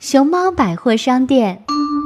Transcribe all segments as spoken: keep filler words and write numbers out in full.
熊猫百货商店。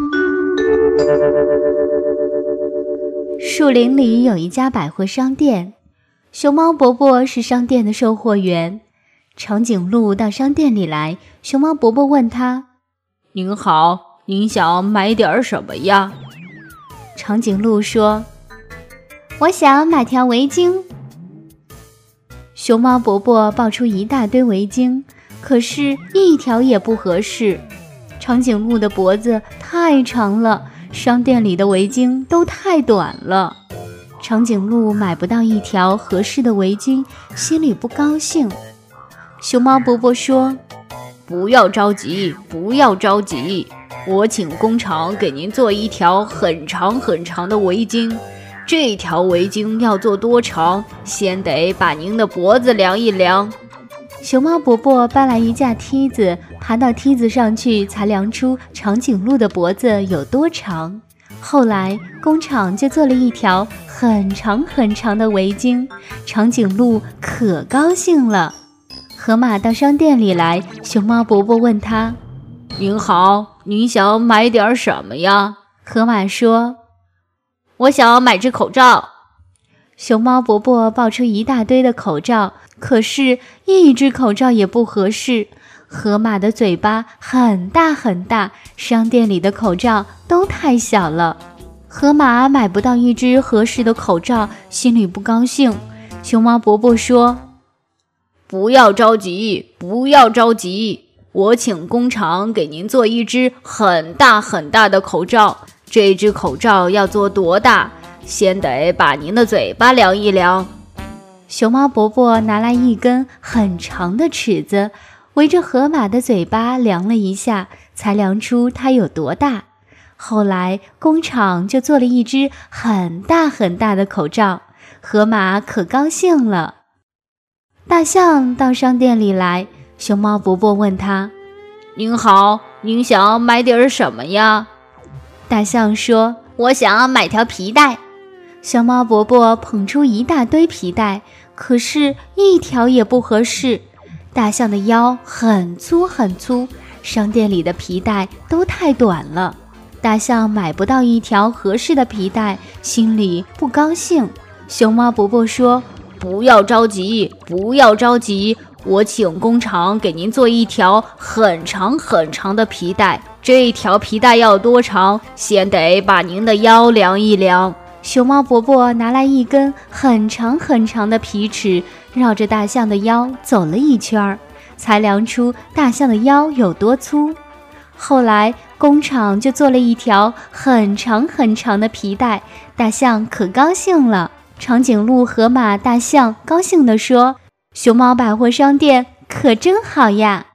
树林里有一家百货商店，熊猫伯伯是商店的售货员。长颈鹿到商店里来，熊猫伯伯问他： 您好，您想买点什么呀？ 长颈鹿说：我想买条围巾。熊猫伯伯抱出一大堆围巾，可是一条也不合适。长颈鹿的脖子太长了，商店里的围巾都太短了。长颈鹿买不到一条合适的围巾，心里不高兴。熊猫伯伯说： 不要着急，不要着急，我请工厂给您做一条很长很长的围巾。这条围巾要做多长，先得把您的脖子量一量。 熊猫伯伯搬来一架梯子，爬到梯子上去，才量出长颈鹿的脖子有多长。后来工厂就做了一条很长很长的围巾，长颈鹿可高兴了。河马到商店里来，熊猫伯伯问他： 您好，您想买点什么呀？ 河马说： 我想买只口罩。 熊猫伯伯抱出一大堆的口罩，可是一只口罩也不合适。河马的嘴巴很大很大，商店里的口罩都太小了。河马买不到一只合适的口罩，心里不高兴。熊猫伯伯说： 不要着急，不要着急，我请工厂给您做一只很大很大的口罩。这只口罩要做多大，先得把您的嘴巴量一量。 熊猫伯伯拿来一根很长的尺子，围着河马的嘴巴量了一下，才量出它有多大。后来工厂就做了一只很大很大的口罩，河马可高兴了。大象到商店里来，熊猫伯伯问他： 您好，您想买点什么呀？ 大象说：我想买条皮带。熊猫伯伯捧出一大堆皮带，可是一条也不合适。大象的腰很粗很粗，商店里的皮带都太短了。大象买不到一条合适的皮带，心里不高兴。熊猫伯伯说： 不要着急，不要着急，我请工厂给您做一条很长很长的皮带。这条皮带要多长，先得把您的腰量一量。 熊猫伯伯拿来一根很长很长的皮尺，绕着大象的腰走了一圈，才量出大象的腰有多粗。后来工厂就做了一条很长很长的皮带，大象可高兴了。长颈鹿、河马、大象高兴地说：熊猫百货商店可真好呀！